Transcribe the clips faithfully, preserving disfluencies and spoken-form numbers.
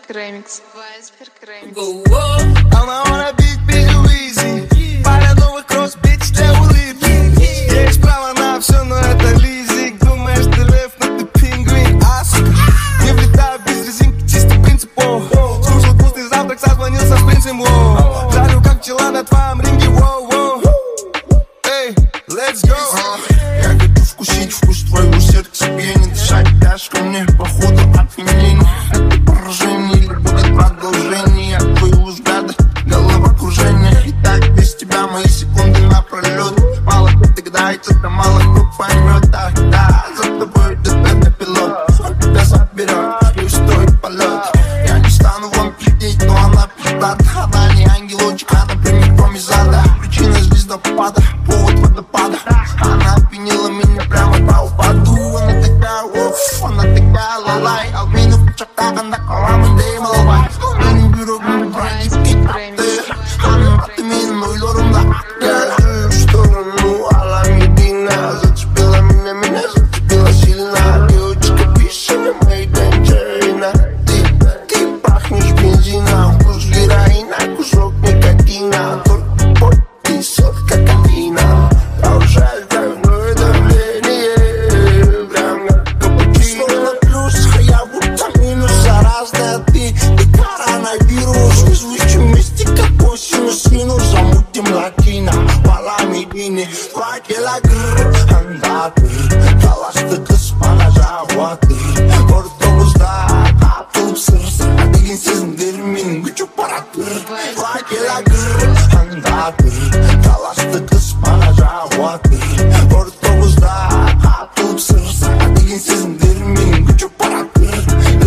Ремикс. Она wanna beat me easy. Пара новых кросс, бич для улыбки. Есть право на все, но это лизик. Думаешь, ты лев, но ты пингвин. А, сука, не влетаю без резинки, чисто принцип. Слушал вкусный завтрак, созвонился с принцем. Жарю как пчела на твоем ринге. Эй, let's go. Я хочу вкусить вкус твоего сердца, тебе не дышать. Тяжко мне, походу, опьянение. Это поражение или будет продолжение твоего взгляда, головокружение. И так без тебя мои секунды напролет. Мало кто догадается, да мало кто поймет. Да, да, за тобой идет это пилот. Он тебя заберет, и устроит полет. Я не стану вам пиздеть, но она пиздата. Она не ангелочек, она прямиком из ада. Причина звездопада, повод водопада. Она опьянила меня прямо по упаду. Она такая, уф, она такая, лалай. Албину в чертах, она коламы, да и маловай. Я не беру, не брать, ты. Она отымин, но и лорумда. Я в сторону Аламедина. Зацепила меня, меня зацепила сильно. Девочка, пиши моей Данджерина. Ты, ты пахнешь бензином. Вкус героина, кусок никотина. Только ты сотка кокаина. Повышает кровяное давление. Прям как капучино. Словно плюс, а я будто минус. Заразная ты, ты коронавирус. Вызовущий мистика, косинус, синус. Замутим латина, Аламедине. Два килограмм, анда тыр. Талашты кыз, бана жауа тыр. Ортобузда, атылып сырс. Деген сезімдер менің күчі пара тыр. Два килограмм, анда тыр. Талашты кыз, бана жауа тыр. Ортобузда, атылып сырс. Деген сезімдер менің күчі пара тыр.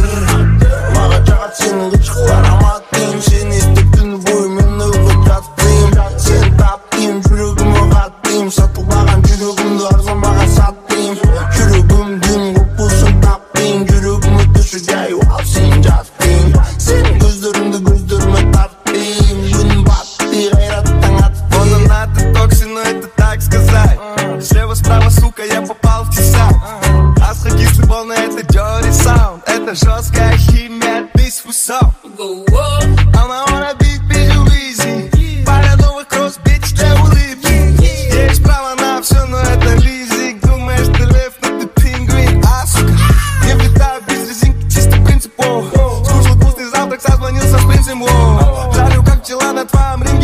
Маған жағат сенің күчіқлар аматтым. Сен естіп түн бойы мен ұйқы жаттым. Сен таптым, жүрегімі қаттым. Сатылмаған жүрегімді арзанбаған саттым. Жүрегімдің құпылсын таптым. Жүрегімі түшігай ал сен жаттың. Сенің көздеріңді көздеріме тарттым. Күн батты, қайраттың аттым. Он она-то токсин, но это так сказать. Слева-справа, сука, я попал в тесак. Астро-кислый, волны, это dirty sound. Это жесткая химия, без вкусов. Она wanna beat me easy. Пара новых кросс, бич для улыбки. Есть право на все, но это лизик. Думаешь, ты лев, но ты пингвин. А, сука, не влетаю без резинки, чисто принцип. Слушал вкусный завтрак, созвонился с принцем. Жарю как пчела на твоем ринге.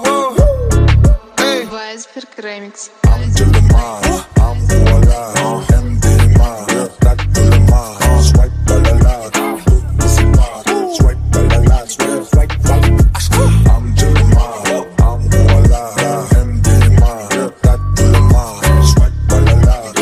Эй, Вайсберг Ремикс. I'm Jelima, I'm Voila, M D M A, that Jelima, swipe la la la, swipe la la la, swipe swipe swipe. I'm Jelima, I'm Voila, M D M A, that Jelima, swipe la la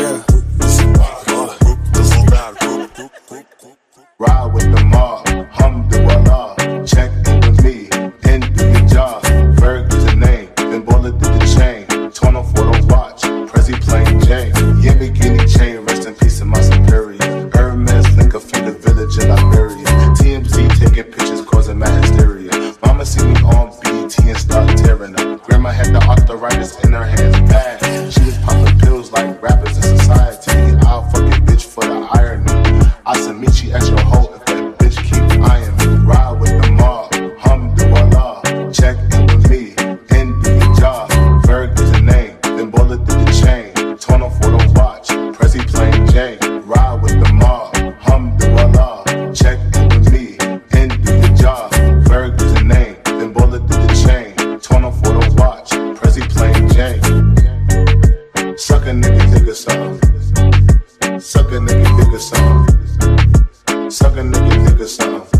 la. Ride with the mob, alhamdulillah. Check in with me, and do your job. Ferg is the name, then bullet did the chain. Torn off for the watch, Prezi plain Jane. Yeah, bikini chain, rest in peace in my superior. Hermes, link up from the village in Liberia. T M Z taking pictures, causing mad hysteria. Mama see me on B E T and start tearing up. Grandma had the arthritis in her hands bad. She was popping pills like rappers in society. I'll fuck a bitch for the irony. I said meet you at your hoe if that bitch keep eyeing me. Ride with the mob, alhamdulillah. Check in with me, and do your job. Ferg is the name, then bullet did the chain. Torn off for the watch, Prezi plain Jane. Ride with the mob, alhamdulillah. Check in with me, and do your job. Ferg is the name, then bullet did the chain. Torn off for the watch, Prezi plain Jane. Suck a nigga, nigga some. Suck a nigga, nigga some. Suck a nigga, nigga some.